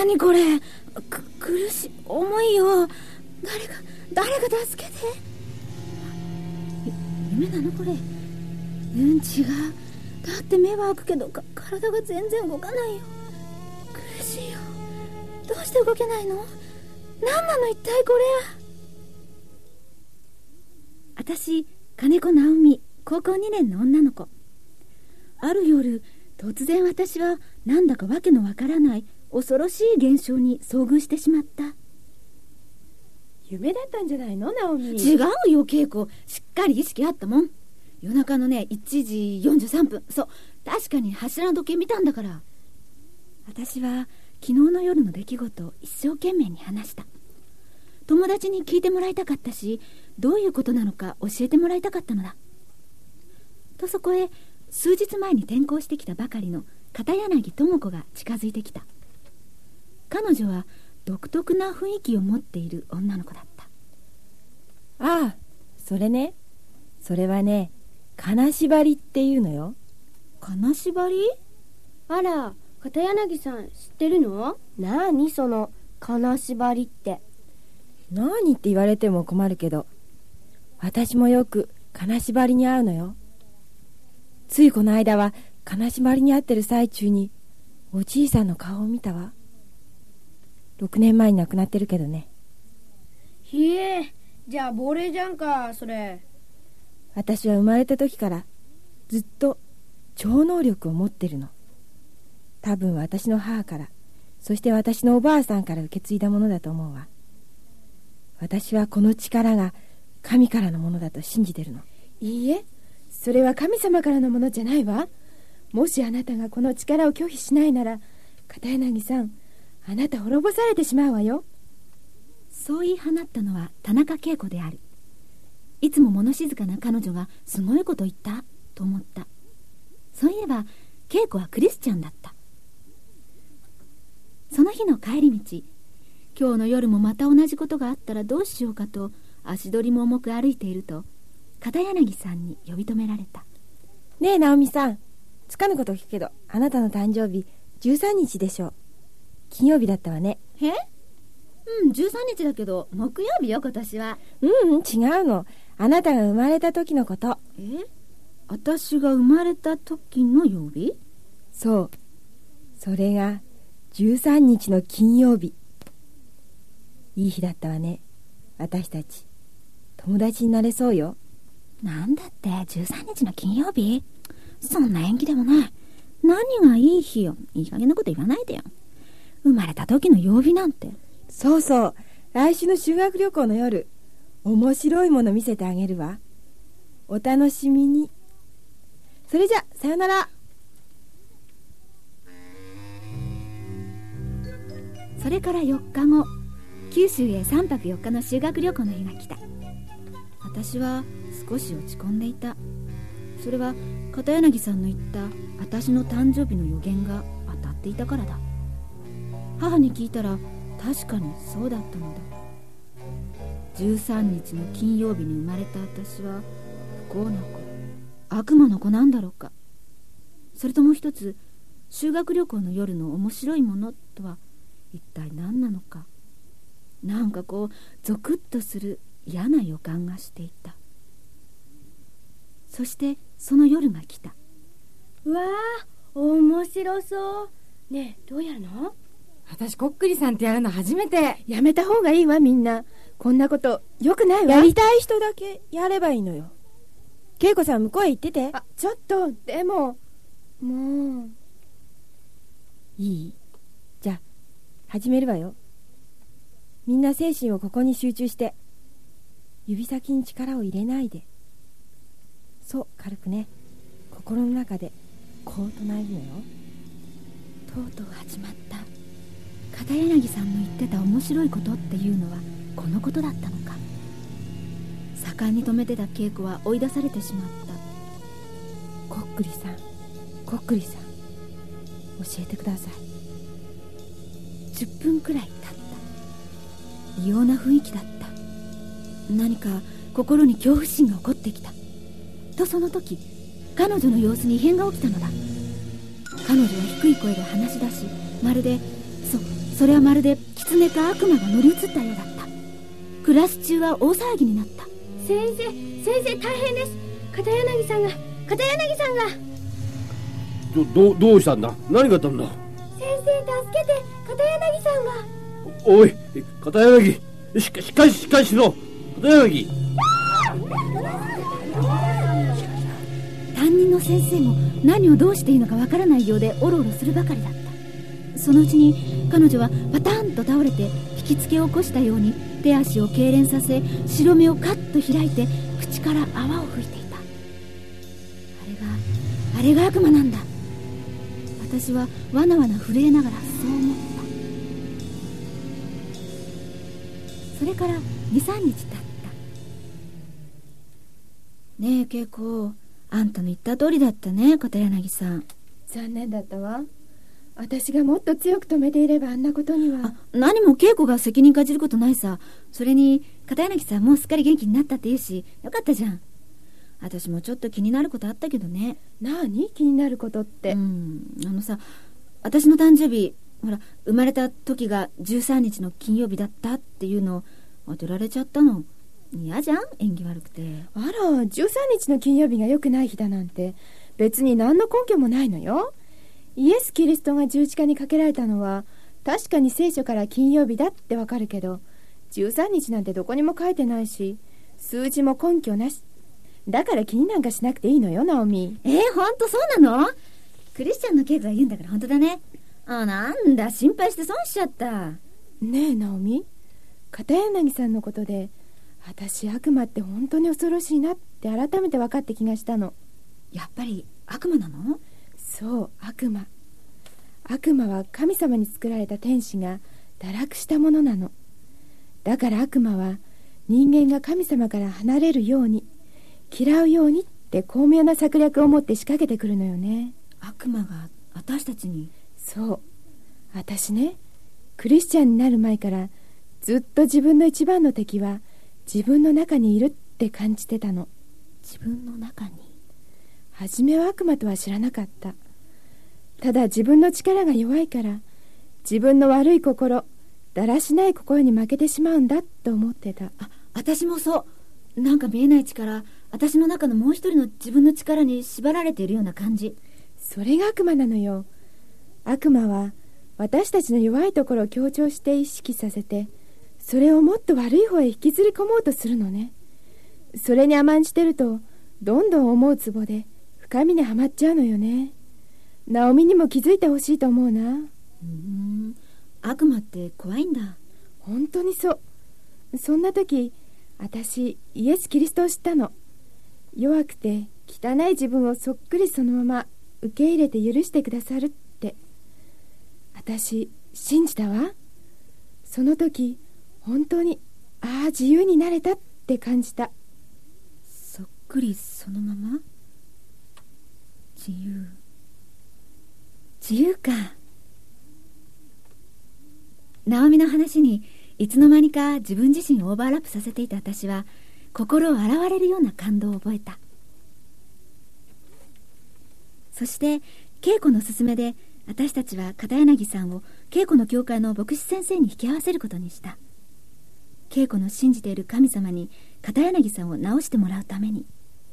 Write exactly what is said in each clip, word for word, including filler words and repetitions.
何これ、く苦しい、重いよ。誰か誰か助けて。夢なのこれ。うん、違う。だって目は開くけどか体が全然動かないよ。苦しいよ。どうして動けないの？何なの一体これ。私、金子直美、高校にねんの女の子。ある夜、突然私はなんだかわけのわからない恐ろしい現象に遭遇してしまった。 夢だったんじゃないの、直美。 違うよ、恵子。しっかり意識あったもん。夜中のね、いちじよんじゅうさんぷん。そう、確かに柱の時計見たんだから。私は昨日の夜の出来事を一生懸命に話した。友達に聞いてもらいたかったし、どういうことなのか教えてもらいたかったのだ。とそこへ数日前に転校してきたばかりの片柳智子が近づいてきた。彼女は独特な雰囲気を持っている女の子だった。 ああ、それね。それはね、金縛りっていうのよ。 金縛り？ あら、片柳さん知ってるの？ なにその金縛りって。 何って言われても困るけど、私もよく金縛りに遭うのよ。ついこの間は金縛りに遭ってる最中におじいさんの顔を見たわ。ろくねんまえに亡くなってるけどね。 ひえ、じゃあ亡霊じゃんかそれ。 私は生まれた時からずっと超能力を持ってるの。多分私の母から、そして私のおばあさんから受け継いだものだと思うわ。私はこの力が神からのものだと信じてるの。 いいえ、それは神様からのものじゃないわ。もしあなたがこの力を拒否しないなら、片柳さん、あなた滅ぼされてしまうわよ。 そう言い放ったのは田中恵子である。いつも物静かな彼女がすごいこと言ったと思った。そういえば恵子はクリスチャンだった。その日の帰り道、今日の夜もまた同じことがあったらどうしようかと足取りも重く歩いていると、片柳さんに呼び止められた。 ねえ直美さん、つかぬこと聞くけど、あなたの誕生日じゅうさんにちでしょう。金曜日だったわね。 え？うん、じゅうさんにちだけど木曜日よ今年は。 うん、うん、違うの。あなたが生まれた時のこと。 え？私が生まれた時の曜日？ そう、それがじゅうさんにちの金曜日。いい日だったわね。私たち友達になれそうよ。 なんだってじゅうさんにちの金曜日？そんな縁起でもない。何がいい日よ。いい加減なこと言わないでよ。生まれた時の曜日なんて。 そうそう、来週の修学旅行の夜、面白いもの見せてあげるわ。お楽しみに。それじゃさよなら。 それからよっかご、九州へさんぱくよっかの修学旅行の日が来た。私は少し落ち込んでいた。それは片柳さんの言った私の誕生日の予言が当たっていたからだ。母に聞いたら確かにそうだったのだ。じゅうさんにちの金曜日に生まれた私は不幸な子、悪魔の子なんだろうか。それともう一つ、修学旅行の夜の面白いものとは一体何なのか。なんかこうゾクッとする嫌な予感がしていた。そしてその夜が来た。 うわー、面白そう。ねえ、どうやるの？ 私こっくりさんってやるの初めて。やめた方がいいわ、みんな。こんなことよくないわ。 やりたい人だけやればいいのよ。恵子さん向こうへ行ってて。 あ、ちょっとでももういい？じゃあ始めるわよ。みんな精神をここに集中して、指先に力を入れないで、そう、軽くね、心の中でこう唱えるのよ。 とうとう始まった。片柳さんの言ってた面白いことっていうのはこのことだったのか。盛んに止めてた恵子は追い出されてしまった。 こっくりさん、こっくりさん、教えてください。 じゅっぷんくらい経った。異様な雰囲気だった。何か心に恐怖心が起こってきた。とその時、彼女の様子に異変が起きたのだ。彼女は低い声で話し出し、まるでそそれはまるで狐か悪魔が乗り移ったようだった。クラス中は大騒ぎになった。 先生、先生大変です。片柳さんが、片柳さんが。 ど、ど、どうしたんだ？何があったんだ？ 先生助けて、片柳さんが。 おい、片柳、しっかしっかりしっかりしろ。片柳。 担任の先生も何をどうしていいのかわからないようでおろおろするばかりだった。そのうちに彼女はパタンと倒れて引きつけを起こしたように手足を痙攣させ、白目をカッと開いて口から泡を吹いていた。あれがあれが悪魔なんだ。私はわなわな震えながらそう思った。それから にさんにち経った。ねえ恵子、あんたの言った通りだったね、片柳さん。 残念だったわ。私がもっと強く止めていればあんなことには。 あ、何も恵子が責任感じることないさ。それに片柳さんもうすっかり元気になったって言うし、よかったじゃん。私もちょっと気になることあったけどね。 何？気になることって。 うん、あのさ、私の誕生日、ほら生まれた時がじゅうさんにちの金曜日だったっていうのを当てられちゃったの。嫌じゃん、縁起悪くて。 あら、じゅうさんにちの金曜日が良くない日だなんて別に何の根拠もないのよ。イエス・キリストが十字架にかけられたのは確かに聖書から金曜日だってわかるけど、じゅうさんにちなんてどこにも書いてないし、数字も根拠なし。だから気になんかしなくていいのよ、ナオミ。 えー、ほんとそうなの？クリスチャンの恵子が言うんだから本当だね。あ、なんだ、心配して損しちゃった。 ねえナオミ、片柳さんのことで私悪魔って本当に恐ろしいなって改めて分かって気がしたの。 やっぱり悪魔なの？ そう、悪魔。悪魔は神様に作られた天使が堕落したものなの。だから悪魔は人間が神様から離れるように、嫌うようにって巧妙な策略を持って仕掛けてくるのよね。 悪魔が私たちに？ そう。私ね、クリスチャンになる前からずっと自分の一番の敵は自分の中にいるって感じてたの。 自分の中に？ 初めは悪魔とは知らなかった。ただ自分の力が弱いから自分の悪い心、だらしない心に負けてしまうんだと思ってた。 あ、私もそう。なんか見えない力、私の中のもう一人の自分の力に縛られているような感じ。 それが悪魔なのよ。悪魔は私たちの弱いところを強調して意識させて、それをもっと悪い方へ引きずり込もうとするのね。それに甘んじてるとどんどん思うツボで深みにはまっちゃうのよね。ナオミにも気づいてほしいと思うな。 うーん、悪魔って怖いんだ。 本当にそう。そんな時、私イエス・キリストを知ったの。弱くて汚い自分をそっくりそのまま受け入れて許してくださるって。私信じたわ。その時本当に、ああ自由になれたって感じた。 そっくりそのまま？自由。自由か。ナオミの話にいつの間にか自分自身をオーバーラップさせていた私は、心を洗われるような感動を覚えた。そして恵子の勧めで私たちは片柳さんを恵子の教会の牧師先生に引き合わせることにした。恵子の信じている神様に片柳さんを治してもらうために。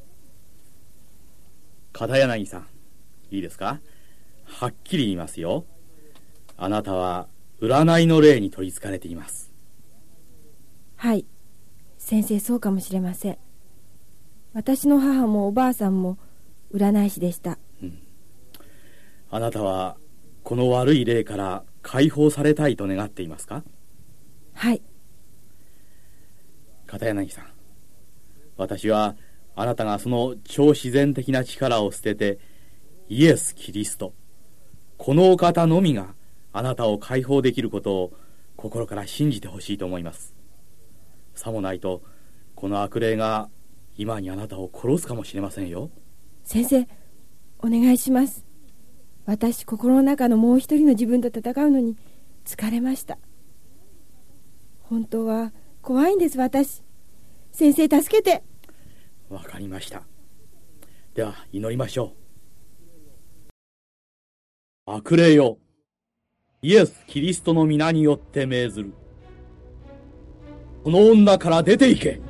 片柳さん、いいですか？はっきり言いますよ。あなたは占いの霊に取りつかれています。 はい、先生、そうかもしれません。私の母もおばあさんも占い師でした。 うん、あなたはこの悪い霊から解放されたいと願っていますか？ はい。 片柳さん、私はあなたがその超自然的な力を捨てて、イエス・キリスト、このお方のみがあなたを解放できることを心から信じてほしいと思います。さもないとこの悪霊が今にあなたを殺すかもしれませんよ。 先生、お願いします。私、心の中のもう一人の自分と戦うのに疲れました。本当は怖いんです、私。先生、助けて。 わかりました。では祈りましょう。悪霊よ、 イエス・キリストの皆によって命ずる。この女から出て行け。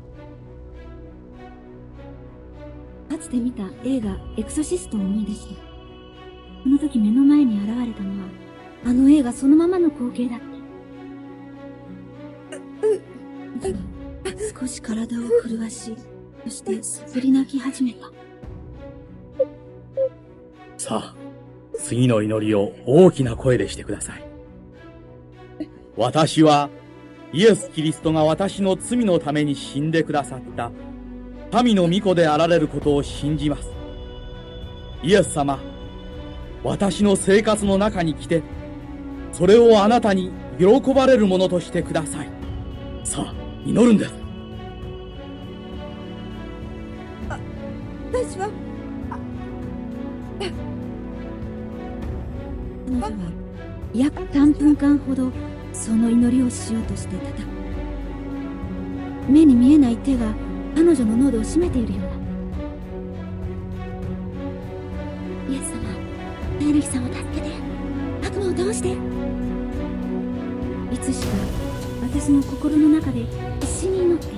かつて見た映画エクソシストを思い出した。その時目の前に現れたのは、あの映画そのままの光景だった。少し体を震わし、そしてすすり泣き始めた。 さあ、次の祈りを大きな声でしてください。私は、イエス・キリストが私の罪のために死んでくださった神の御子であられることを信じます。イエス様、私の生活の中に来て、それをあなたに喜ばれるものとしてください。さあ、祈るんです。 あ、私は、 彼女は約さんぷんかんほどその祈りをしようとして叩く。目に見えない手が彼女の喉を締めているようだ。イエス様、ダイナキさんを助けて、悪魔を倒して。いつしか私の心の中で必死に祈っていた。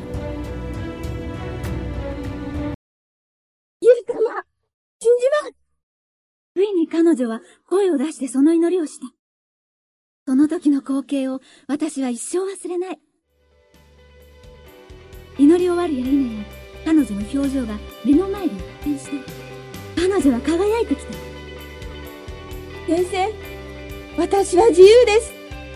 イエス様、信じます。ついに彼女は声を出してその祈りをした。その時の光景を私は一生忘れない。祈り終わるや否や、彼女の表情が目の前で一変して、彼女は輝いてきた。 先生、私は自由です。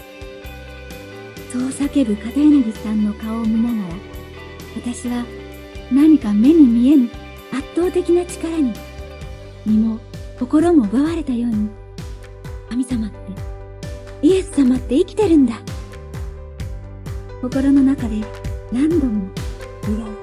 そう叫ぶ片柳さんの顔を見ながら、私は何か目に見えぬ圧倒的な力に、身も心も奪われたように、神様って、イエス様って生きてるんだ。心の中で何度も言い合う。